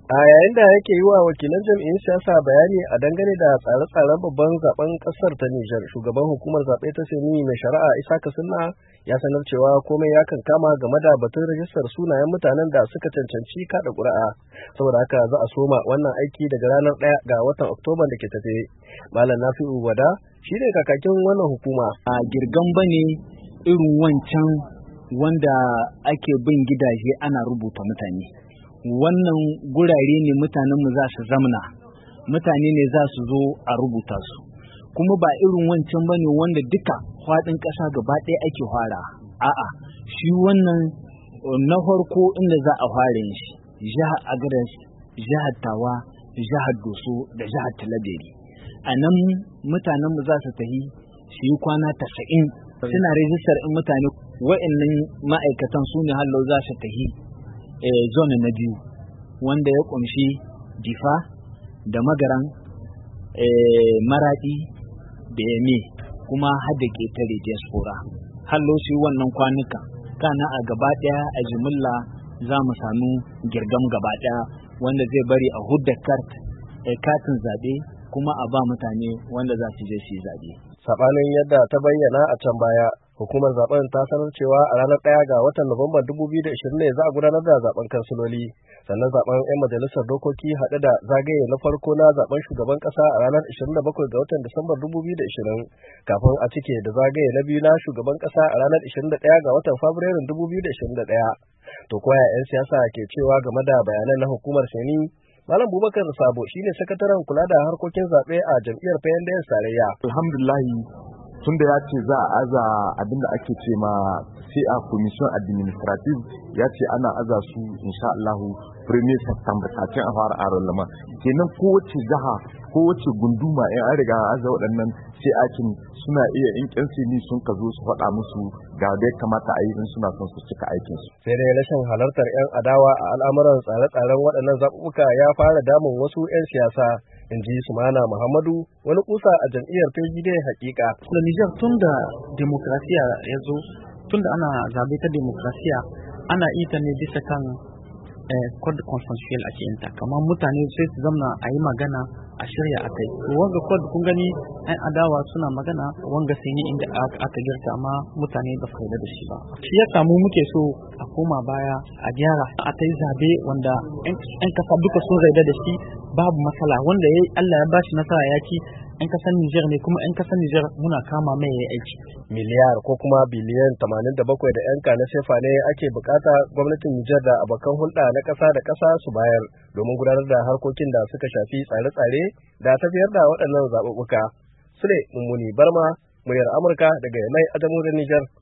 A yayin da yake yi wa wakilan jam'iyyun siyasa bayani a dangane da tsare-tsaren babban zaben kasar ta Nijar, shugaban hukumar zaɓe ta Seni mai shari'a Isaka Sunna ya sanar cewa komai ya kankama game da batun rajistar sunayen mutanen da suka cancanci kaɗa ƙuri'a. Saboda haka za a soma wannan aiki daga ranar 1 ga watan Oktoba da ke tafe. Malam Nafi'u Wada shi ne kakakin wannan hukuma. A girgan bane irin wancan wanda ake bin gidaje ana rubuta mutane. Wannan gurare ne mutanenmu za su zamna, mutane ne za su zo a rubuta su, kuma ba irin wancan ba ne wanda duka faɗin ƙasa gaba ɗaya ake fara. A'a, shi wannan na farko inda za a fara shi jihar Agadez, jihar Tawa, jihar Doso da jihar Talabiri. A nan mutanenmu za su tafi su yi kwana 90 suna rijistar in mutane. Wa'annan ma'aikatan su ne hallau za su tafi zone na biyu wanda ya kunshi Difa da Magaran, Maradi da Yame, kuma hada ketare diaspora. Hallo shi wannan kwanuka kana a gaba daya a jimilla za mu samu girgam gaba daya wanda zai bari a hudda katin zabe kuma a ba mutane wanda za su je su yi zabe. Sabanin yadda ta bayyana a can baya, hukumar zaben ta sanar cewa a ranar 1 ga watan Nuwamban 2020 ne za a gudanar da zaben kansiloli, sannan zaben 'yan majalisar dokoki haɗe da zagaye na farko na zaben shugaban ƙasa a ranar 27 ga watan Disambar 2020, kafin a cike da zagaye na biyu na shugaban ƙasa a ranar 21 ga watan Fabrairun 2021. To koya 'yan siyasa ke cewa game da bayanan na hukumar Seni? Malam Bubakar Sabo shine sakataren kula da harkokin zaɓe a jam'iyyar PNDS tarayya. Alhamdulillahi, tunda ya ce za a aza abinda ake ce ma CA Commission Administrative, ya ce ana aza su insha Allah 1 September kafin a fara aron lama. Kenan kowace jiha, kowace gunduma in an riga aza waɗannan CA-kin suna iya in ƴan Seni sun ka zo su faɗa musu ga dai kamata a yi in suna son su cika aikin su. Sai dai rashin halartar 'yan adawa a al'amuran tsare-tsaren waɗannan zaɓuɓɓuka ya fara damun wasu 'yan siyasa, in ji Sumana Muhammadu, wani kusa a jam'iyyar PGD hakika. Da Nijar tun da demokrasiya ya zo, tun da ana zabe ta demokrasiya, ana ita ne bisa kan code consensual ake yinta, kamar mutane sai su zamna a yi magana a shirya a kai. Wanga code kun gani 'yan adawa suna magana wanga sai ne inda aka girta, amma mutane ba su yarda da shi ba. Shi ya samu muke so a koma baya a gyara a ta yi zabe wanda 'yan kasa duka sun yarda da shi, babu matsala, wanda Allah ya bashi nasara ya ci 'yan kasar Nijar ne, kuma 'yan kasar Nijar muna kama mai yayi aiki. Miliyar ko kuma biliyan 87 da 'yan na sefa ne ake bukata gwamnatin Nijar da abokan hulɗa na ƙasa da ƙasa su bayar domin gudanar da harkokin da suka shafi tsare-tsare da tafiyar da waɗannan zaɓuɓɓuka. Sule Mummuni Barma, muryar Amurka daga Yamai a jamhuriyar Nijar.